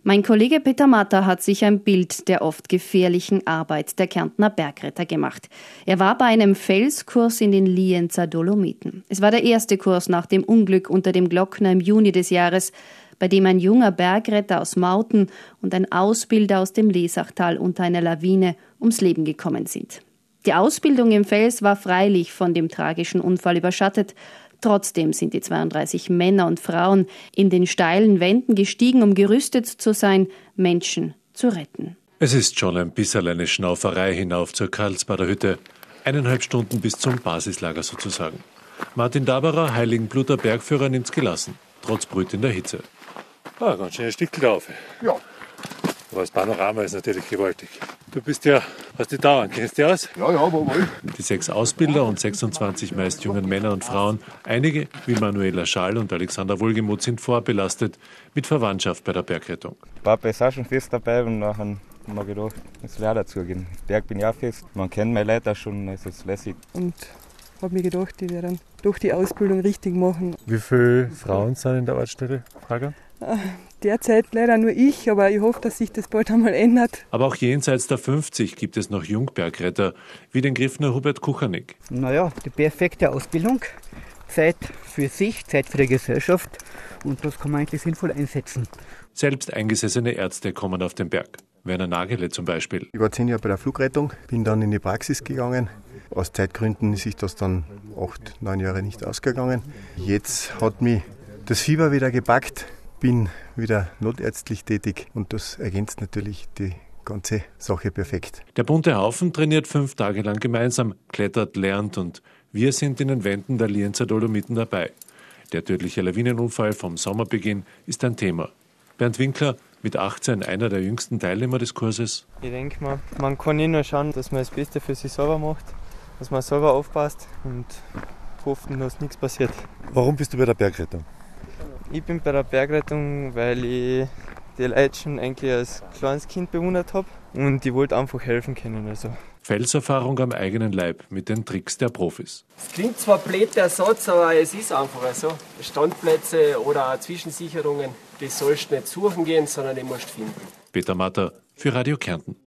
Mein Kollege Peter Matter hat sich ein Bild der oft gefährlichen Arbeit der Kärntner Bergretter gemacht. Er war bei einem Felskurs in den Lienzer Dolomiten. Es war der erste Kurs nach dem Unglück unter dem Glockner im Juni des Jahres, bei dem ein junger Bergretter aus Mauten und ein Ausbilder aus dem Lesachtal unter einer Lawine ums Leben gekommen sind. Die Ausbildung im Fels war freilich von dem tragischen Unfall überschattet. Trotzdem sind die 32 Männer und Frauen in den steilen Wänden gestiegen, um gerüstet zu sein, Menschen zu retten. Es ist schon ein bisschen eine Schnauferei hinauf zur Karlsbader Hütte. 1,5 Stunden bis zum Basislager sozusagen. Martin Daberer, Heiligenbluter Bergführer, nimmt's gelassen, trotz brütender Hitze. Ganz schön ein Stück drauf. Ja. Aber das Panorama ist natürlich gewaltig. Du bist ja aus die Dauern, kennst du dich aus? Ja, wohl. Die 6 Ausbilder und 26 meist jungen Männer und Frauen, einige wie Manuela Schall und Alexander Wohlgemuth, sind vorbelastet mit Verwandtschaft bei der Bergrettung. Papa ist auch schon fest dabei und nachher haben wir gedacht, es wäre dazugehen. Berg bin ich auch fest, man kennt meine Leute auch schon, es ist lässig. Und habe mir gedacht, die werden durch die Ausbildung richtig machen. Wie viele Frauen sind in der Ortsstelle? Frage? Derzeit leider nur ich, aber ich hoffe, dass sich das bald einmal ändert. Aber auch jenseits der 50 gibt es noch Jungbergretter, wie den Griffner Hubert Kuchanik. Naja, die perfekte Ausbildung, Zeit für sich, Zeit für die Gesellschaft und das kann man eigentlich sinnvoll einsetzen. Selbst eingesessene Ärzte kommen auf den Berg. Werner Nagele zum Beispiel. Ich war 10 Jahre bei der Flugrettung, bin dann in die Praxis gegangen. Aus Zeitgründen ist sich das dann 8, 9 Jahre nicht ausgegangen. Jetzt hat mich das Fieber wieder gepackt. Bin wieder notärztlich tätig und das ergänzt natürlich die ganze Sache perfekt. Der bunte Haufen trainiert 5 Tage lang gemeinsam, klettert, lernt und wir sind in den Wänden der Lienzer Dolomiten dabei. Der tödliche Lawinenunfall vom Sommerbeginn ist ein Thema. Bernd Winkler, mit 18 einer der jüngsten Teilnehmer des Kurses. Ich denke mal, man kann nur schauen, dass man das Beste für sich selber macht, dass man selber aufpasst und hoffen, dass nichts passiert. Warum bist du bei der Bergrettung? Ich bin bei der Bergrettung, weil ich die Leute schon eigentlich als kleines Kind bewundert habe und ich wollte einfach helfen können. Also. Felserfahrung am eigenen Leib mit den Tricks der Profis. Es klingt zwar blöd der Satz, aber es ist einfach so. Standplätze oder auch Zwischensicherungen, die sollst du nicht suchen gehen, sondern die musst du finden. Peter Matter für Radio Kärnten.